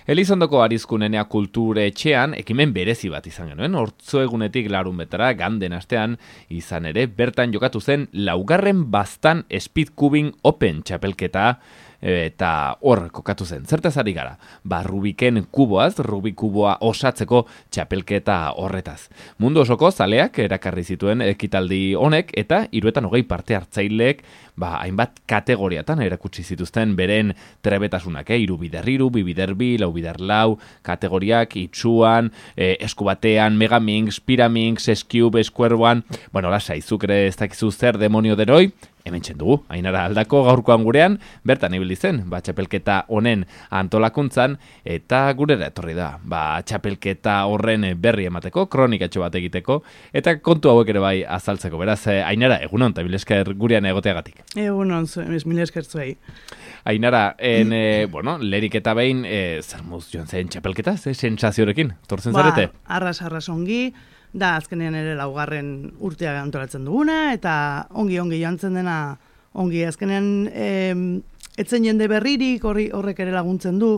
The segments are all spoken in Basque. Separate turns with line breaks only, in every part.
Elizondoko Arizkunenea kulture etxean ekimen berezi bat izan genuen, hortzo egunetik larun betara ganden astean izan ere, bertan jokatu zen laugarren Baztan Speedcubing Open txapelketa eta hor kokatu zen. Zertaz ari gara? Rubiken kuboaz, Rubik kuboa osatzeko txapelketa horretaz. Mundu osoko zaleak erakarri zituen ekitaldi honek eta 320 parte hartzaileek hainbat kategoriatan erakutsi zituzten beren trebetasunak, 3x3, 2x2, 4x4, kategoriak itsuan, eskubatean, megaminx, pyraminx, S-Cube, Square One, lasai, zuk ere ez dakizu zer demonio deroi, hemen txendugu, Ainara Aldako gaurkoan gurean, bertan ibili zen, txapelketa honen antolakuntzan, eta gurera etorri da, txapelketa horren berri emateko, kronikatxo bat egiteko, eta kontu hauek ere bai azaltzeko, beraz, Ainara, egunon, eta milesker gurean egoteagatik.
Egunon, milesker zuei.
Ainara, lerik eta behin, zer muz joan zen txapelketa, sentsaziorekin, tortzen zarete?
Arras ongi, da azkenean ere laugarren urtea antolatzen duguna, eta ongi joan zen dena, ongi azkenean etzen jende berririk, horrek ere laguntzen du,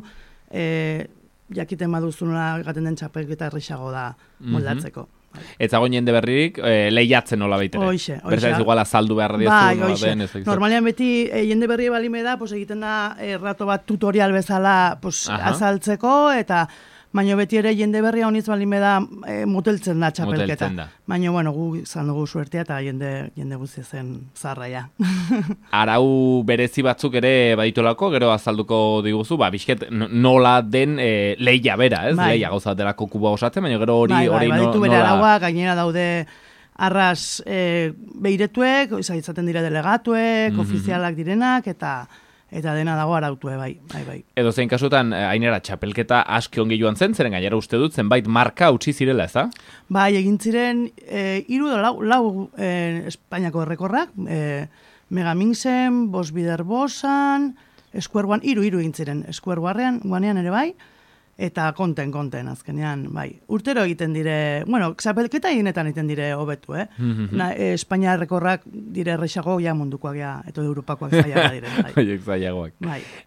jakiten baduzuna gaten den txapelketa errexago da moldatzeko.
Ez zagoen jende berririk, lehiatzen nola baitere.
Oixe.
Berza ez igual azaldu behar diezu nola den.
Normalean beti jende berri balime da, egiten da rato bat tutorial bezala azaltzeko, eta baina beti ere jende berria honiz balime da moteltzen da txapelketa. Baina, gu izan dugu suertea eta jende guzti zen zarraia.
Arau berezi batzuk ere baditolako, gero azalduko diguzu, bizket nola den lehia bera, ez? Lehia gauza delako kuboa osatzen, baina gero hori
baditu bere arauak, gainera daude arras behiretuek, izaten dira delegatuek, ofizialak direnak, eta dena dago arautue, bai.
Edo zein kasutan, Ainara, txapelketa aski ongi joan zen, zeren gainera uste dut, zenbait marka utzi zirela, ez da?
Bai, egin ziren, 3 Espainiako errekorrak, Megaminxen, Bosbiderbosan, Square One, 3 egin ziren, Square Onean ere bai, eta konten, azkenean, bai. Urtero egiten dire, txapelketa egiten dire hobetu, Espainia errekorrak dire errexago mundukoak, eta Europakoak zaiagoak dire.
Haiek zaiagoak.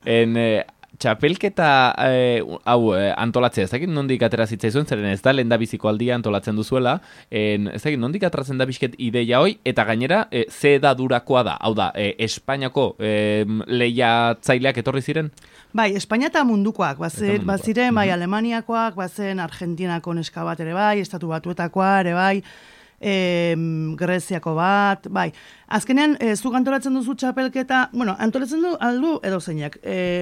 Txapelketa hau antolatzea, ez dakit nondik atera zitzaizuen, zeren ez da lehendabiziko aldia antolatzen duzuela, ez dakit nondik atratzen da bizket ideia hoi, eta gainera ze edadurakoa da, hau da, Espainiako lehiatzaileak etorri ziren?
Bai, Espainia eta mundukoak, baziren, bai, Alemaniakoak, bazen Argentinako neska bat ere bai, Estatu Batuetakoa ere bai, Greziako bat, bai. Azkenean, zuk antolatzen duzu txapelketa, antolatzen du aldu edo zeinak,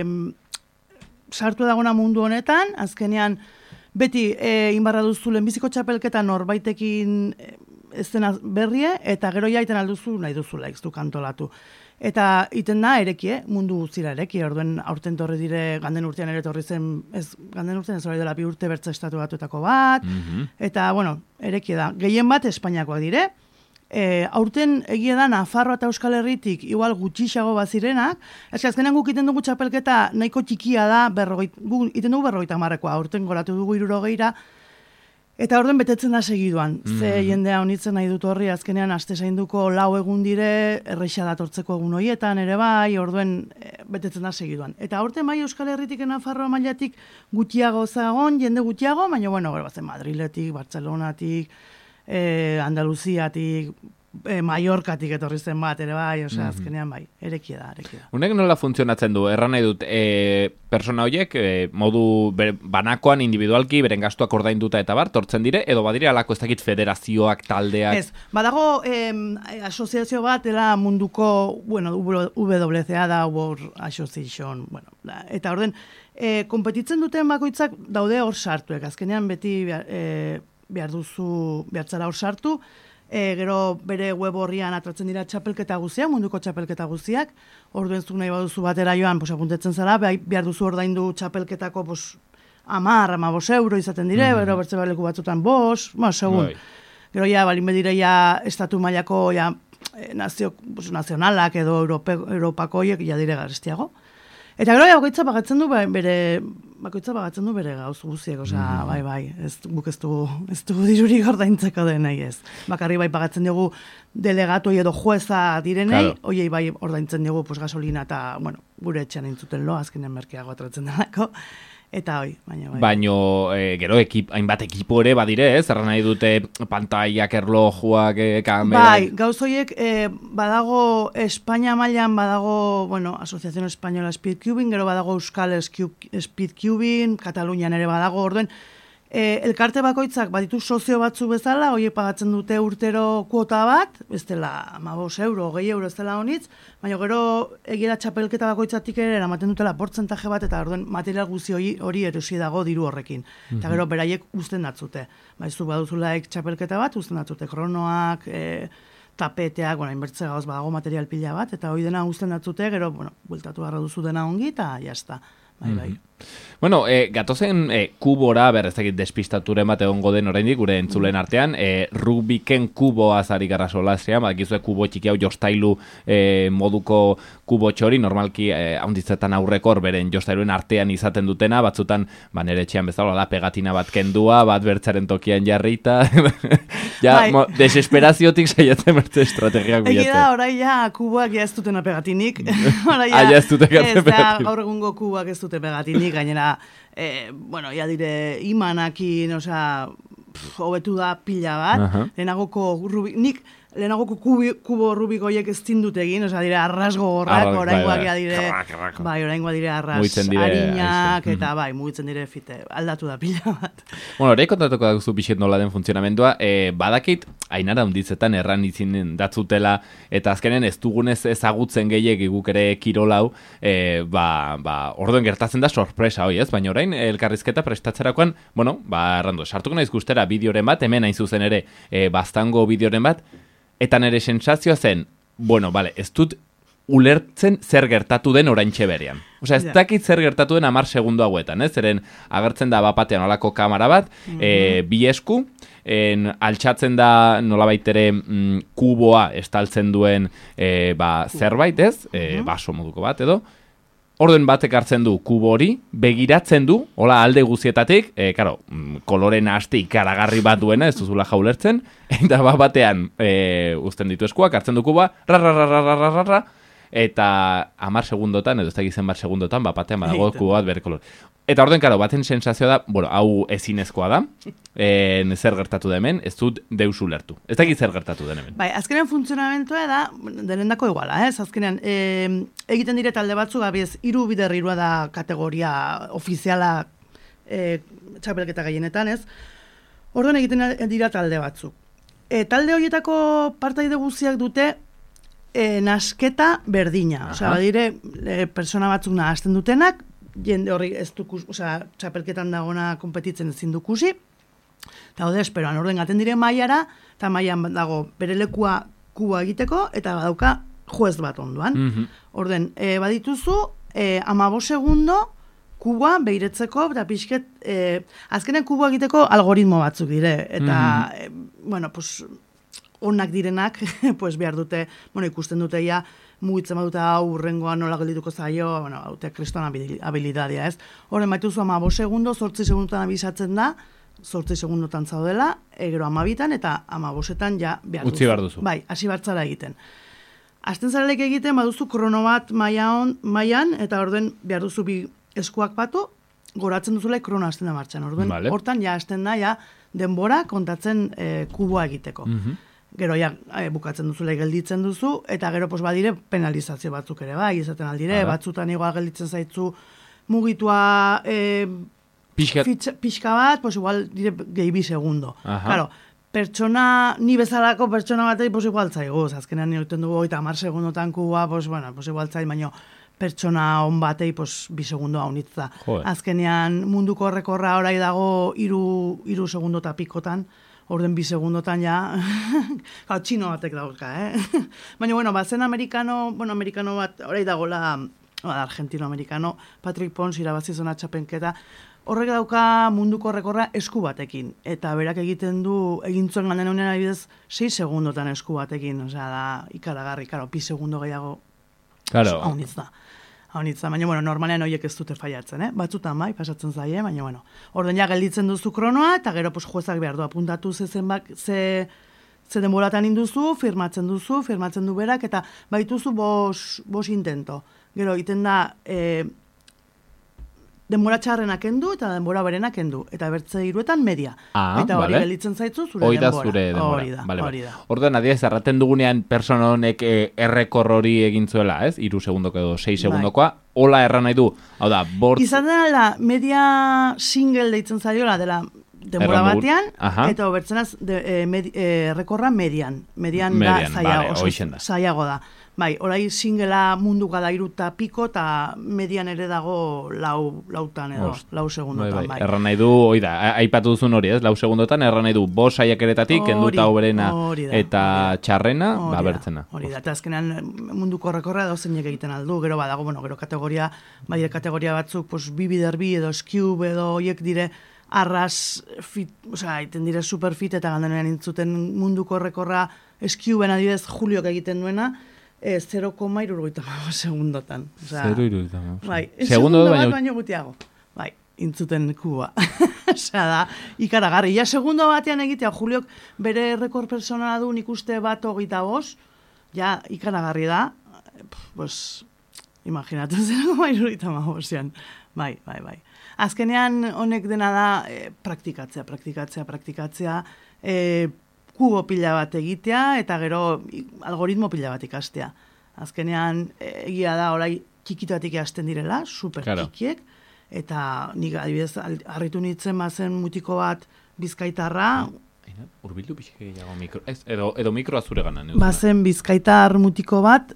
sartu dagona mundu honetan, azkenean, beti inbarra duzu lehenbiziko txapelketa norbaitekin ez dena berrie, eta gero jaiten alduzu nahi duzula, ez du antolatu. Eta iten da ereki, mundu guztira ereki, orduen aurten torri dire, ganden urtean ere torri zen, ganden urtean ez hori dela 2 urte bertza Estatu Batuetako bat, eta, ereki da. Gehien bat Espainiakoak dire, aurten egia da Nafarroa eta Euskal Herritik igual gutxixago bazirenak, azkenean guk iten dugu txapelketa nahiko txikia da, guk iten dugu 50-marrekoa, aurten goratu dugu 60, eta orden betetzen da segiduan. Ze jendea honitzen nahi dut horri, azkenean aste zainduko 4 egun dire, erreixa datortzeko egun horietan ere bai, orduen betetzen da segiduan. Eta aurten bai Euskal Herritik Nafarroa mailatik gutxiago zagon, jende gutxiago, baina gero bazen Madriletik, Bartzelonatik, Andaluziatik, Mallorcatik etorri zen bat ere bai, azkenean bai, erekia da.
Unek nola funtzionatzen du, erran nahi dut, persona horiek modu banakoan individualki, beren gastuak ordainduta eta bar, tortzen dire, edo badire alako ez dakit federazioak, taldeak?
Ez, badago asoziazio bat, dela munduko, WCA da, World Association, eta orden, konpetitzen duten bakoitzak daude hor sartuek, azkenean beti behartzara hor sartu, gero bere web horrian atratzen dira txapelketa guziak, munduko txapelketa guziak, orduen zuk nahi baduzu batera joan, apuntetzen zara, behar duzu ordaindu txapelketako 10-15 euro izaten dire, bero bertze baleku batzutan 5, segun. Gero balin bedire estatu mailako nazionalak edo Europako horiek dire garestiago. Eta gero bakoitza pagatzen du bere gauz guziek, bai, guk ez dugu dirurik ordaintzeko denei ez. Bakarri bai pagatzen dugu delegatu edo jueza direnei, hoiei bai ordaintzen dugu gasolina eta, gure etxean intzuten lo, azkenen merkeago atratzen delako. Eta hoi, baina bai.
Baino, gero, hainbat ekipo ere badire, zerra nahi dute pantaiak, erlojuak, kamerak...
Bai, gauzoiek badago Espainia mailan badago, bueno, Asociación Española Speedcubing, gero badago Euskal Speedcubing, Katalunian ere badago, orduen, elkarte bakoitzak baditu sozio batzu bezala, horiek pagatzen dute urtero kuota bat, ez dela 15 euro, 20 euro ez dela honitz, baina gero egiera txapelketa bakoitzatik ere eramaten dutela portzentaje bat, eta orduen material guzti hori erosi dago diru horrekin. Eta gero beraiek uzten datzute. Baizu baduzulaik txapelketa bat, uzten datzute kronoak, tapeteak, bueno, inbertze gauz badago material pila bat, eta hori dena uzten datzute, gero, bueno, bueltatu barra duzu dena ongi, eta jazta. Bai.
Bueno, gatozen kubora, berrezakit despistaturen bat egongo den oraindik gure entzulen artean, rugbiken kuboa zari garra solazia, badakizue kubo txiki hau jostailu moduko kubo txori, normalki haunditzetan aurrekor beren jostailuen artean izaten dutena, batzutan, nere etxean bezala, da pegatina bat kendua, bat bertzaren tokian jarrita, ja, desesperaziotik saiatzen bertze estrategiak bilatzen.
Egi da, orai ja, kuboak ja ez dutena pegatinik.
Ja ez dute pegatinik.
Gaur egungo kuboak ez dute pegatinik, gainera, bueno, ya dire, imanakin, osea, hobetu da pila bat, lehenagoko kubo rubikoiek ez tindut egin, osea, dire, arras gogorrak, oraingoak ja dire, bai, oraingoak dire arras harinak, eta bai, mugitzen dire fite, aldatu da pila bat.
Bueno, hori kontatuko duzu pixet nola den funtzionamendua, badakit, ainara hunditzetan erran izin datzutela, eta azkenen ez dugunez ezagutzen gehiegi guk ere kirolau, orduen gertatzen da sorpresa hoi, ez? Baina orain, elkarrizketa prestatzerakoan, bueno, errandu, sartuko naiz gustera bideoren bat, hemen hain zuzen ere baztango bideoren bat, eta nire sensazioa zen, bueno, bale, ez dut ulertzen zer gertatu den oraintxe berean. Osea, ez dakit zer gertatu den 10 segundo hauetan, ez? Zeren agertzen da bapatean olako kamera bat, bi esku, altxatzen da nolabait ere kuboa estaltzen duen zerbait, ez? Baso moduko bat edo. Orden batek hartzen du kubo hori, begiratzen du, hola alde guzietatik, koloren aste ikaragarri bat duena, ez duzula jaulertzen, eta batean uzten ditu eskuak, hartzen du kuba, ra, eta 10 segundotan, edo ez da gizen 10 segundotan, batean badago kubo bat bere kolor. Eta orden, baten sensazioa da, bueno, hau ezinezkoa da, zer gertatu da hemen, ez dut deus ulertu. Ez dakit zer gertatu den hemen.
Bai, azkenean funtzionamentua da, denendako iguala, ez? Azkenean, egiten dire talde batzu, gabiez, 3 bider 3 da kategoria ofiziala txapelketa gehienetan, ez? Orduan egiten dira talde batzuk. Talde horietako partaide guztiak dute nasketa berdina. Osea, badire, persona batzuk nahazten dutenak, jende horri ez dukus, osea, txapelketan dagona konpetitzen ezin dukusi, eta hode esperoan, orden gaten dire mailara, eta mailan dago bere lekua kuba egiteko, eta badauka juez bat onduan. Orden, badituzu, 15 segundo kuba behiretzeko, eta pixket, azkenen kuba egiteko algoritmo batzuk dire, eta, bueno, pues, onak direnak, pues behar dute, bueno, ikusten dute ja, mugitzen badute hau urrengoan nola geldituko zaio, bueno, haute kriston habilidadia, ez? Horren baituzu 15 segundo, 8 segundotan abisatzen da, 8 segundotan zaudela, gero 12tan eta 15etan ja behar duzu.
Utzi behar duzu.
Bai, hasi bartzara egiten. Azten zarelek egiten, baduzu krono bat mailan, eta orden behar duzu bi eskuak batu, goratzen duzula krono hasten da martxan. Orden, hortan ja hasten da, ja denbora kontatzen kuboa egiteko. Gero ja bukatzen duzula gelditzen duzu, eta gero pos badire penalizazio batzuk ere, bai, izaten aldire, batzutan igual gelditzen zaitzu mugitua pixka bat, pos igual dire gehi 2 segundo. Claro, pertsona, ni bezalako pertsona batei pos igual zaigu, azkenean nire dugu 30 segundotan kuba, pos igual zaigu, baino pertsona on batei pos 2 segundo haunitza. Azkenean munduko rekorra orai dago 3 segundo eta pikotan, orden 2 segundotan ja, txino batek dauka, Baina, bueno, zen amerikano bat, orai dagoela, argentino-amerikano, Patrick Pons irabazi zona txapenketa, horrek dauka munduko rekorra esku batekin, eta berak egiten du, egintzuen ganden honen adibidez, 6 segundotan esku batekin, osea, da, ikaragarri, 2 segundo gehiago, haunitz da. Baina, bueno, normalean horiek ez dute faiatzen, Batzutan bai, pasatzen zaie, baina, bueno. Orden ja gelditzen duzu kronoa, eta gero pues, juezak behar du apuntatu ze denboratan induzu, firmatzen du berak, eta baituzu 5 intento. Gero, iten da, denbora txarrenak kendu eta denbora berenak kendu. Eta bertze hiruetan media. Eta hori gelitzen zaitzu zure denbora.
Zure denbora.
Hori da.
Orduan, adiez, erraten dugunean persona honek errekor hori egin zuela, ez? 3 segundoko edo 6 segundokoa, hola erran nahi du. Hau da,
izan dela, media single deitzen zaiola dela denbora batean, eta bertzenaz errekorra median. Median da zaiago da. Bai, orai singela munduka da 3 eta piko, eta median ere dago lautan edo, 4 segundotan. Bai.
Erran nahi du, aipatu duzun hori, ez? 4 segundotan, erran nahi du, 5 saiakeretatik, kenduta hoberena eta txarrena, bertzena.
Hori da, eta azkenean munduko rekorra edo zeinek egiten aldu, gero badago, gero kategoria batzuk, bi biderbi edo skiub edo hiek dire, arras fit, iten dire superfit, eta gandenean intzuten munduko rekorra skiuben adibidez Juliok egiten duena, 0,75 segundotan.
0,75.
Bai, segundo bat baino gutiago. Bai, intzuten kuba. Osea da, ikaragarri. Ja, segundo batean egitea, Juliok bere rekord personala du, nik uste bat 25, ja, ikaragarri da, pues, imaginatu 0,75. Bai. Azkenean honek dena da praktikatzea, kubo pila bat egitea, eta gero algoritmo pila bat ikastea. Azkenean, egia da, orai txikitatik hasten direla, super txikiek, eta nik adibidez, harritu nintzen bazen mutiko bat bizkaitarra.
Urbildu pixka gehiago mikro, edo mikroa zure ganan.
Bazen bizkaitar mutiko bat,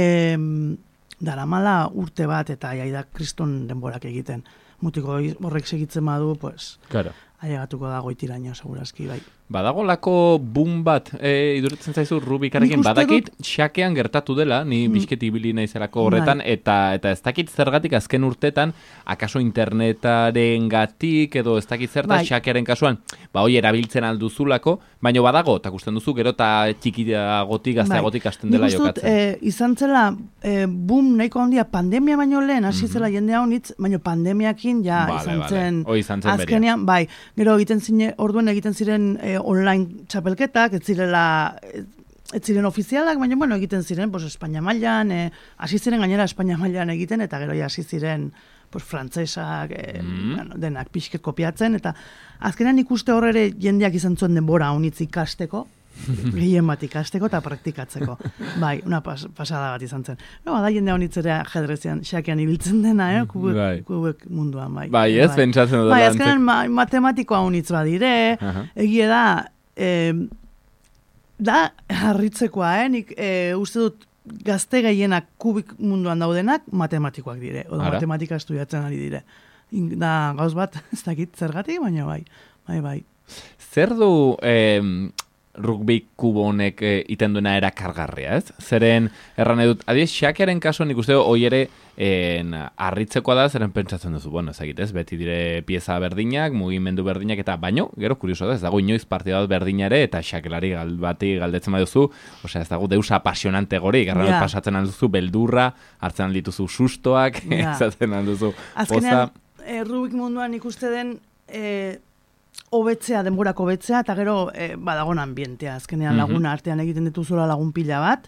daramala urte bat, eta jaida kriston denborak egiten. Mutiko horrek segitzen badu, pues...
Claro.
Ailegatuko da goitiraino, segurazki, bai.
Badagolako boom bat, iduritzen zaizu Rubikarekin, badakit xakean gertatu dela, ni bizketi ibili naizelako horretan, eta ez dakit zergatik azken urtetan, akaso internetaren gatik, edo ez dakit zerta xakearen kasuan, hoi erabiltzen alduzulako, baina badago, eta gusten duzu, gero eta txikiagotik, gazteagotik hasten dela jokatzen.
Nik ustut, izan zela, boom nahiko handia, pandemia baino lehen, hasi zela jendea honitz, baino pandemiakin ja izan zen, azkenean, bai, gero orduan egiten ziren online txapelketak, ez ziren ofizialak, baina bueno, egiten ziren Espainia mailan, hasi ziren gainera Espainia mailan egiten, eta gero hasi ziren frantsesak, denak pixke kopiatzen, eta azkenean ikuste horre jendeak izan zuen denbora honitz ikasteko, gehien bat ikasteko eta praktikatzeko. Bai, una pasada bat izan zen. Da jende honitzera ajedrezian, xakean ibiltzen dena, kubek munduan, bai.
Bai, ez, pentsatzen dut.
Bai, azkenean matematikoa honitz badire, egie da harritzekoa, nik uste dut gazte gehienak kubik munduan daudenak matematikoak dire, oda matematika estudiatzen ari dire. Da gauz bat, ez dakit zergatik, baina bai.
Zer du... rugby kubo honek iten duena erakargarria, ez? Zeren, erran edut, adiez, xakearen kasuan ikuste hoi ere harritzekoa da, zeren pentsatzen duzu, bueno, ez beti dire pieza berdinak, mugimendu berdinak, eta baino, gero kurioso da, ez dago inoiz partida bat berdinare, eta xakelari bati galdetzen baduzu, osea, ez dago deus apasionante gorik, erran pasatzen alduzu beldurra, hartzen aldituzu sustoak, ezatzen alduzu poza.
Azkenean, rugby munduan ikuste den... hobetzea, denborak hobetzea, eta gero badagon ambientea, azkenean laguna artean egiten dituzula lagun pila bat,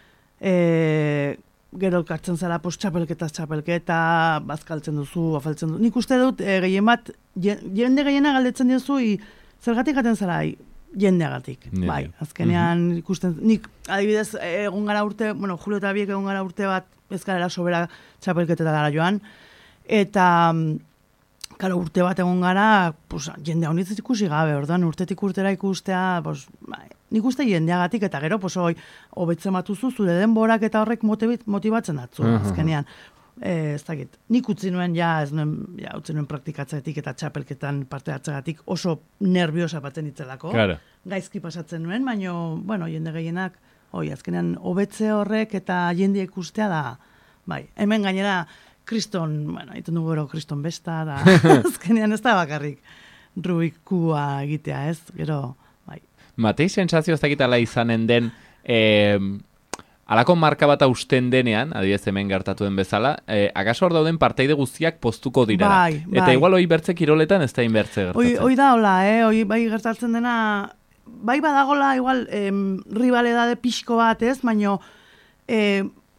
gero kartzen zara txapelketa, bazkaltzen duzu, afaltzen duzu. Nik uste dut, gehien bat, jende gehiena galdetzen duzu, zergatik gaten zara, jendeagatik. Bai, azkenean ikusten, nik adibidez, egon gara urte, bueno, Julio eta biek egon gara urte bat, ezkarela sobera txapelketetara joan, eta... Karo, urte bat egon gara, jende honitz ikusi gabe, orduan urtetik urtera ikustea, nik uste jendeagatik, eta gero, hobetzen batuzu, zure denborak eta horrek motibatzen datzu, azkenean. Ez dakit, nik utzi nuen, utzi nuen praktikatzetik eta txapelketan parte hartzegatik oso nerviosa batzen itzelako. Claro. Gaizki pasatzen nuen, baina, bueno, jende gehienak, azkenean, hobetze horrek eta jende ikustea da, bai, hemen gainera, kriston, iten dugu gero kriston besta, da, azkenean ez da bakarrik Rubikua egitea, ez, gero, bai.
Matei sensazio ez dakitala izanen den, alako marka bat hausten denean, adibidez hemen gertatu den bezala, akaso hor dauden parteide guztiak poztuko dira.
Bai.
Eta igual hoi bertze kiroletan ez da inbertze gertatzen.
Hoi da hola, hoi gertatzen dena, bai badagola, igual, rivaledade pixko bat, ez, baino,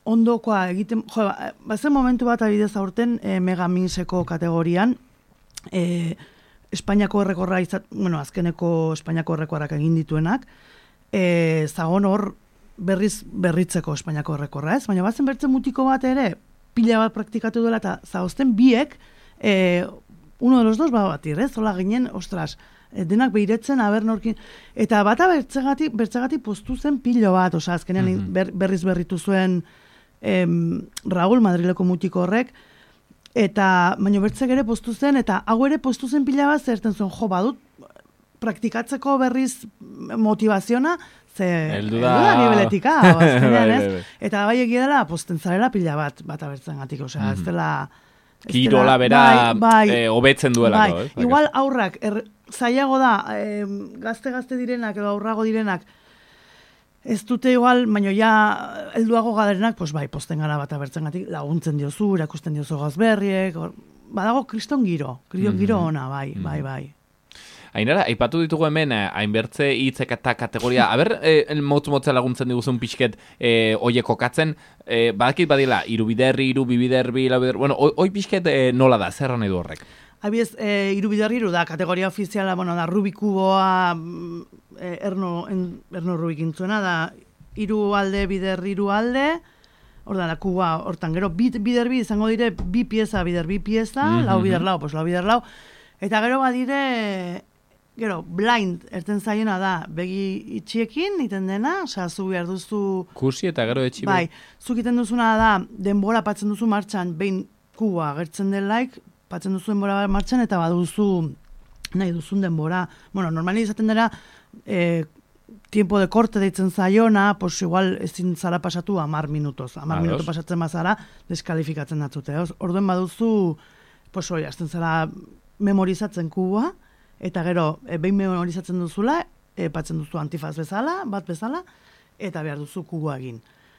ondokoa egiten, bazen momentu bat adibidez aurten Megaminseko kategorian, Espainiako errekorra azkeneko Espainiako errekorrak egin dituenak, zagon hor berritzeko Espainiako errekorra, ez? Baina bazen bertzen mutiko bat ere, pila bat praktikatu duela, eta zaozten biek, uno de los dos batir, ez? Zola ginen, ostras, denak behiretzen, aber norkin, eta bata bertzegati postu zen pilo bat, oza, azkenean berriz berritu zuen Raúl, Madrileko mutiko horrek, eta baino bertzek ere postu zen, eta hau ere postu zen pila bat, zerten zuen, badut, praktikatzeko berriz motivaziona, heldu da nibeletika, azkenean, ez? Eta bai egia dela, posten zarela pila bat abertzen gatik, osea, ez dela...
Kirola bera hobetzen duelako,
ez? Igual aurrak, zailago da, gazte direnak, edo aurrago direnak, ez dute igual, baina ja helduago gaderenak, posten gara bat abertzen gatik, laguntzen diozu, erakusten diozu gazberriek, badago kriston giro ona, bai.
Ainara, aipatu ditugu hemen, hainbertze hitzek eta kategoria, motz-motza laguntzen diguzun pixket oie kokatzen, badakit badila, irubiderri, irubiderbi, bueno, oi pixket nola da, zerra nahi du horrek?
Abiez, irubiderri da, kategoria ofiziala, da, Rubikuboa, Erno Rubik intzuena, da, iru alde, biderri, iru alde, hor da, kuba, hortan, gero, biderbi izango dire, bi pieza, biderbi pieza, lau bider lau, lau bider lau, eta gero badire, gero, blind, erten zaiona da, begi itxiekin, iten dena, osea, zu behar duzu...
Kursi eta gero etxi.
Bai, zuk iten duzuna da, denbora patzen duzu martxan, behin kuba gertzen delaik, patzen duzu denbora martxan, eta baduzu nahi duzun denbora. Bueno, normali izaten dira, tiempo de corte deitzen zaiona, pues igual ezin zara pasatu 10 minutos. 10 minuto pasatzen bazara, deskalifikatzen datzute. Orduen baduzu, pues hori, azten zara memorizatzen kuba, eta gero, behin memorizatzen duzula, patzen duzu antifaz bezala, bat bezala, eta behar duzu kuba egin.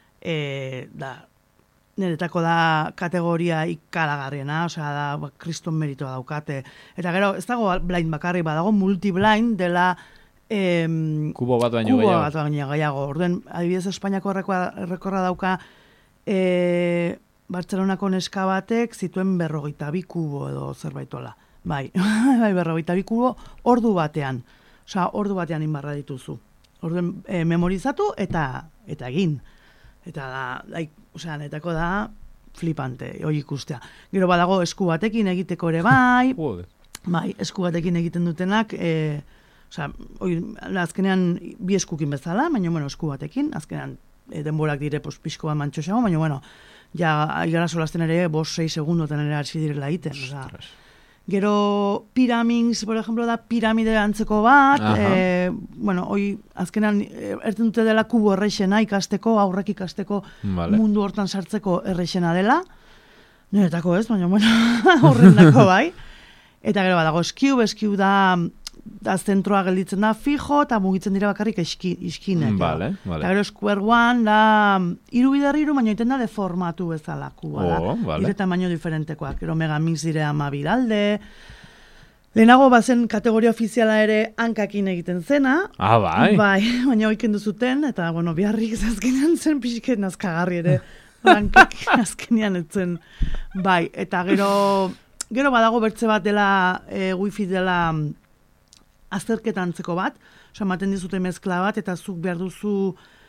Niretako da kategoria ikaragarriena, osea, da, kriston meritoa daukate. Eta gero, ez dago blind bakarri, badago multi-blind dela
kubo bat baino
gehiago. Orduen, adibidez, Espainiako errekorra dauka Bartzelonako neska batek zituen 52 kubo edo zerbaitola. Bai, 52 kubo ordu batean. Osea, ordu batean inbarra dituzu. Orduen, memorizatu eta egin. Eta da, osea, netako da flipante, hori ikustea. Gero badago esku batekin egiteko ere bai, bai, esku batekin egiten dutenak, osea, azkenean bi eskukin bezala, baina, bueno, esku batekin, azkenean denborak dire pixko bat mantxoxago, baina, bueno, ja, igara solazten ere, 5-6 segundoten ere hasi direla egiten, osea. Gero Pyraminx, por ejemplo, da piramide antzeko bat, bueno, hoi azkenan erten dute dela kubo errexena ikasteko, aurrek ikasteko mundu hortan sartzeko errexena dela. Niretako ez, baina, bueno, horrendako bai. Eta gero badago eskiu da zentroa gelditzen da fijo, eta mugitzen dira bakarrik iskinek. Eta gero square one da irubiderri baina iten da deformatu bezala kuba da. Dire tamaino diferentekoak. Gero Megamix dire 12 alde. Lehenago bazen kategoria ofiziala ere hankakin egiten zena.
Bai.
Bai, baina oiken duzuten, eta bueno, biharrik azkenean zen pixket nazkagarri ere. Hankak azkenean etzen. Bai, eta gero badago bertze bat dela, wifi dela azterketa antzeko bat, osea, maten dizute mezkla bat, eta zuk behar duzu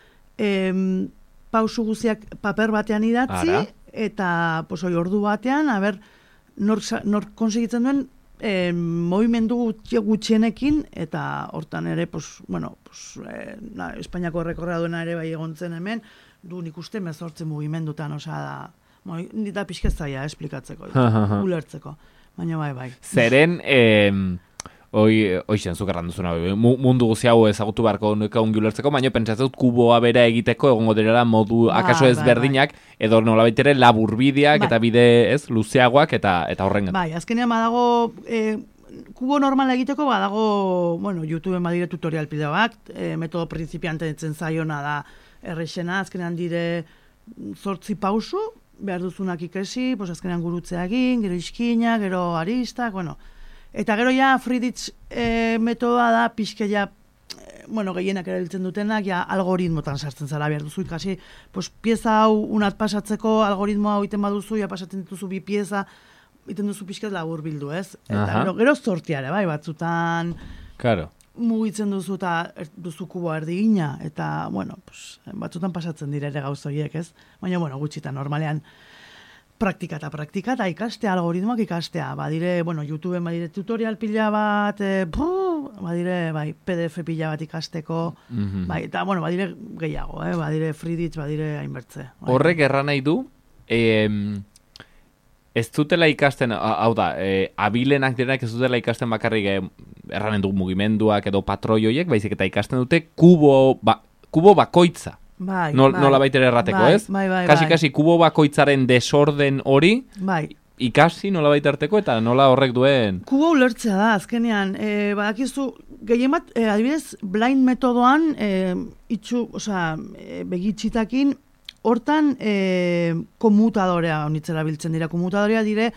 pausu guziak paper batean idatzi, eta ordu batean, nor konsegitzen duen movimendu gutxienekin, eta hortan ere, Espainiako errekorra duena ere bai egontzen hemen, du nik uste 18 mugimendutan, osea, da pixket zaila esplikatzeko, ulertzeko, baina bai.
Zeren... Hoixen, zuk erranduzuna, mundu guzi hau ezagutu beharko nuke ongi ulertzeko, baina pentsatzen dut kuboa bera egiteko egongo direla modu akaso ezberdinak, edo nolabait ere laburbideak eta bide luzeagoak eta horren.
Bai, azkenean badago, kubo normala egiteko badago, bueno, YouTubeen badire tutorial pideoak, metodo principiante ditzen zaiona da errexena, azkenean dire 8 pausu, behar duzunak ikesi, azkenean gurutzea egin, gero iskina, gero aristak, bueno. Eta gero ja Friedrich metodoa da pixke ja gehienak erabiltzen dutenak, ja, algoritmotan sartzen zara, behar duzu ikasi, pues, pieza hau unat pasatzeko algoritmo hau iten baduzu, ja pasatzen dituzu bi pieza, iten duzu pixkat labur bildu, ez? Eta gero zortiare, bai, batzutan...
Claro.
Mugitzen duzu eta duzu kuboa erdigina, eta, bueno, pues, batzutan pasatzen dire ere gauz horiek, ez? Baina, bueno, gutxita, normalean, praktika eta ikastea, algoritmoak ikastea. Badire, YouTubeen badire tutorial pila bat, badire, bai, PDF pila bat ikasteko, bai, eta, badire gehiago, badire Friedrich, badire hainbertze.
Horrek erran nahi du, ez dutela ikasten, hau da, abilenak direnak ez dutela ikasten bakarrik erranen du mugimenduak edo patroioiek, baizik eta ikasten dute kubo bakoitza. Nola baitere errateko, ez? Kasi kubo bakoitzaren desorden hori, ikasi nola baitarteko eta nola horrek duen...
Kubo ulertzea da, azkenean, badakizu, gehien bat, adibidez, blind metodoan, begitxitakin, hortan, komutadorea honitzera biltzen dira. Komutadorea dire,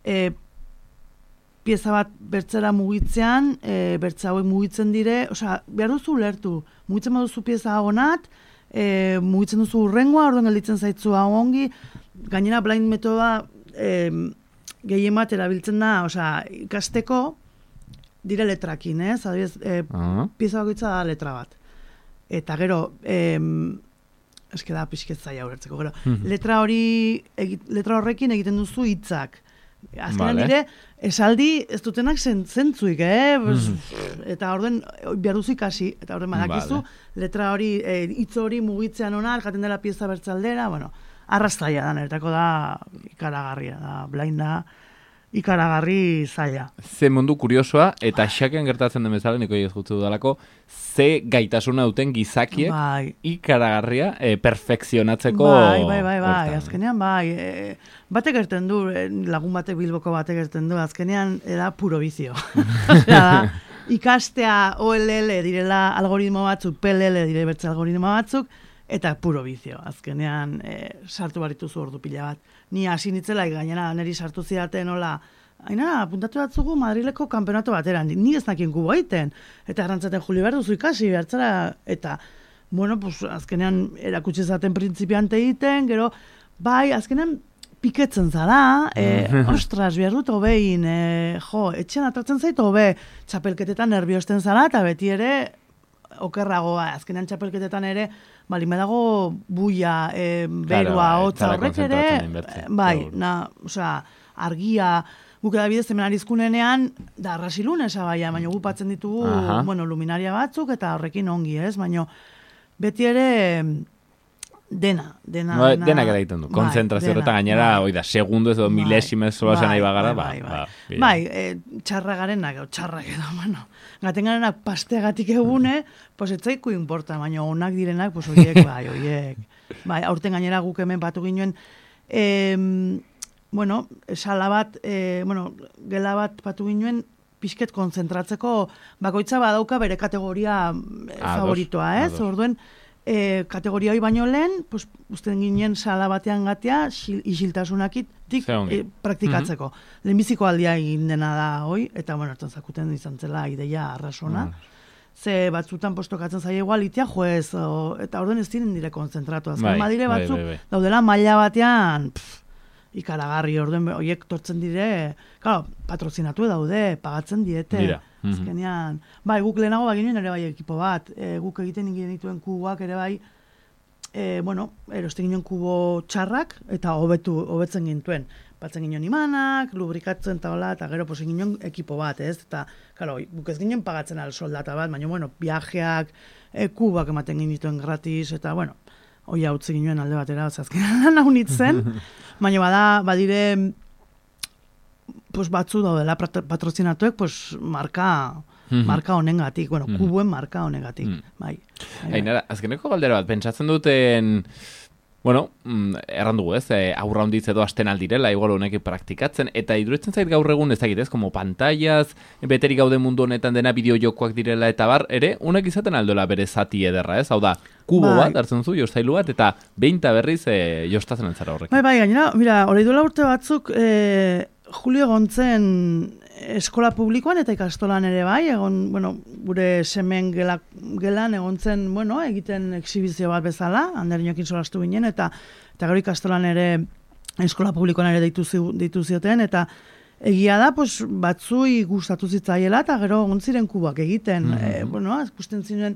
pieza bat bertzera mugitzean, bertza hauek mugitzen dire, behar duzu ulertu, mugitzen baduzu pieza honat, mugitzen duzu urrengoa, orduan gelditzen zaitzu ongi, gainera blind metodoa gehien bat erabiltzen da, ikasteko dire letrakin, ez? Pieza bakoitza da letra bat. Eta gero, eske da pixketzaia ulertzeko, gero, letra horrekin egiten duzu hitzak. Azkenan dire, esaldi ez dutenak zentzuik, eta orden behar duzu ikasi, eta orden badakizu, letra hori, hitz hori mugitzean ona, jaten dela pieza bertzaldera, arrastaia da, niretako da ikaragarria, da, blinda, ikaragarri zaila.
Ze mundu kuriosoa, eta xakean gertatzen den bezala, niko ez gutzu dudalako, ze gaitasuna duten gizakiek ikaragarria perfekzionatzeko...
Bai, azkenean batek gerten du, lagun batek Bilboko batek gerten du, azkenean da puro bizio. Ikastea OLL direla algoritmo batzuk, PLL dire bertze algoritmo batzuk, eta puro bizio. Azkenean sartu barituzu ordu pila bat. Ni hasi nitzela, gainera niri sartu zidaten nola, apuntatu batzugu Madrileko kanpeonato bateran, ni ez nakien kubo egiten, eta errantzaten Juli behar duzu ikasi, behartzara, eta, azkenean erakutsi zaten prinzipiante egiten, gero, bai, azkenean piketzen zara, ostras, behar dut hobein, etxean atratzen zaitu hobe, txapelketetan nerviosten zara, eta beti ere, okerragoa, azkenean txapelketetan ere, balime dago buia, berua, hotza horrek ere, argia, guk edabidez hemen arizkunenean, da arrasilun baina gu patzen ditugu, luminaria batzuk, eta horrekin ongi, ez, baina beti ere dena.
Denak eraiten du, konzentrazio horretan gainera, oida, segundu ez edo milesimez zola zen nahi bagara,
txarra garenak, txarrak edo, gaten garenak pasteagatik egune, etzaiku inporta, baina onak direnak, oiek. Aurten gainera guk hemen batu ginen, sala bat, gela bat batu ginen, pixket konzentratzeko, bakoitza badauka bere kategoria favoritoa, ez? Orduen, kategoria hoi baino lehen, usten ginen sala batean gatea, isiltasunakitik praktikatzeko. Lehenbiziko aldia egin dena da hoi, eta hartzen zakuten izan zela ideia arrasona. Ze batzutan postokatzen zaila igual itea juez, eta orden ez diren dire konzentratu. Azken badire batzuk, daudela maila batean, ikaragarri, orden horiek tortzen dire, patrozinatu daude, pagatzen diete. Azkenean, guk lehenago baginen ere bai ekipo bat, guk egiten ingin dituen kuboak ere bai, erosten ginen kubo txarrak, eta hobetzen gintuen. Batzen ginen imanak, lubrikatzen eta hola, eta gero egin ginen ekipo bat, ez? Eta, guk ez ginen pagatzen al soldata bat, baina, viajeak, kubak ematen ginen gratis, eta, hoi hau ginen alde batera, azkenean hau nitzen, baina badire, batzu daudela patrozinatuek, marka honengatik, kubuen marka honengatik.
Ainara, azkeneko galdera bat, pentsatzen duten, erran dugu ez, aurra honditz edo asten aldirela, igual honekin praktikatzen, eta iduretzen zait gaur egun ez dakit ez, como pantallaz, beteri gaude mundu honetan dena bideojokoak direla eta bar, ere, unek izaten aldola bere zati ederra ez, hau da, kubo bat, hartzen zu, jostailu bat, eta beinta berriz jostazen antzara horrekin.
Gainera, mira, hori duela urte batzuk, Julio Gontzen eskola publikoan eta ikastolan ere bai, gure semen gelan egon zen, egiten exhibizio bat bezala, Anderinoekin solastu ginen, eta gero ikastolan ere eskola publikoan ere deitu zioten, eta egia da, batzui gustatu zitzaiela, eta gero egon ziren kubak egiten, ikusten ziren,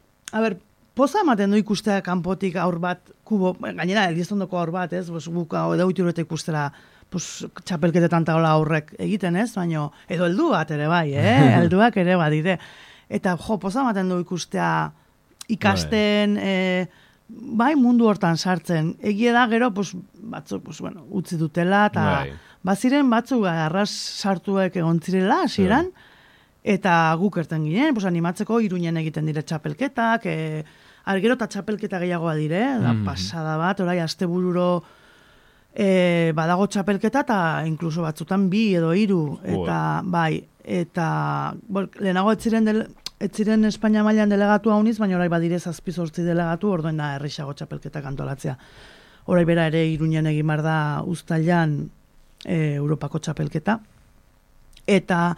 poza ematen du ikustea kanpotik aur bat, kubo, gainera, Elizondoko aur bat, ez, guka, edo itureta ikustera, txapelketetan taola aurrek egiten, ez, baina, edo heldu bat ere bai, helduak ere badire. Eta, poza ematen du ikustea ikasten, bai, mundu hortan sartzen. Egia da, gero, batzuk, utzi dutela, eta baziren batzuk arras sartuek egon zirela, hasieran, eta guk erten ginen, animatzeko Iruñen egiten dire txapelketak, gero eta txapelketa gehiagoa dire, pasada bat, orai, astebururo badago txapelketa, eta inkluso batzutan 2 edo 3, eta bai, eta lehenago ez ziren Espainia mailan delegatu hauniz, baina orai badire 7-8 delegatu, orduen da errixago txapelketa kantolatzea. Orai bera ere Iruñen egin bar da uztailan Europako txapelketa. Eta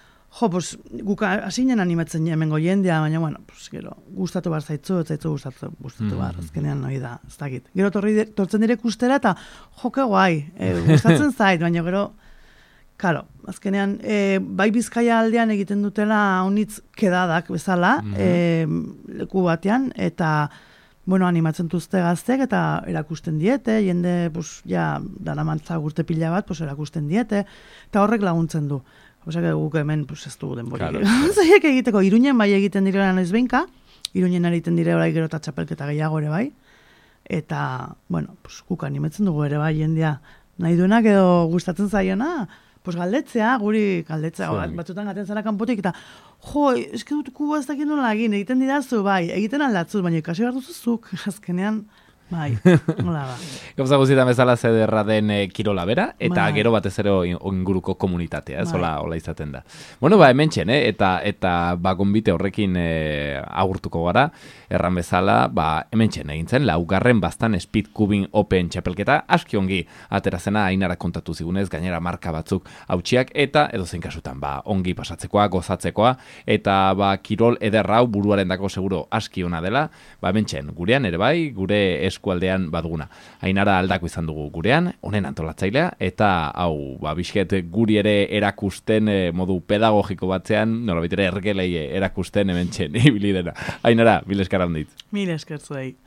guk hasinen animatzen hemengo jendea, baina, gero, gustatu bar zaitzu, ez zaitzu gustatu bar, azkenean hori da, ez dakit. Gero tortzen direk ustera, eta joke guai, gustatzen zait, baina gero, karo, azkenean, bai Bizkaia aldean egiten dutela honitz kedadak bezala, leku batean, eta, animatzen duzte gaztek, eta erakusten diete, jende, daramantza urte pila bat, erakusten diete, eta horrek laguntzen du. Guk hemen ez dugu denbori. Zaiek egiteko, Iruñen bai egiten direla noiz behinka, Iruñen egiten dire orai gero eta txapelketa gehiago ere bai, eta, guk animetzen dugu ere bai jendea nahi duenak edo gustatzen zaiona, galdetzea, guri galdetzea, batzutan gaten zara kanpotik, eta eske dut kubo ez dakit nola egiten didazu, bai, egiten aldatzuz, baina ikasi behar duzuzuk, azkenean, bai, nola ba.
Gauza guztietan bezala zederra den kirola bera, eta gero batez ere inguruko komunitatea, ez hola izaten da. Hemen txen, eta gonbite horrekin agurtuko gara, erran bezala, hemen txen egin zen, 4. Baztan Speed Cubing Open txapelketa, aski ongi aterazena Ainara kontatu zigunez, gainera marka batzuk hautsiak, eta edozein kasutan, ongi pasatzekoa, gozatzekoa, eta kirol ederrau buruaren dako seguro aski ona dela, hemen txen, gurean ere bai, gure eskualdean baduguna. Ainara aldako izan dugu gurean, honen antolatzailea, eta hau, bizket guri ere erakusten modu pedagogiko batzean, nolabait ere ergelei erakusten hemen txen, ibili dena. Ainara, mil esker handit.
Mil esker zuei.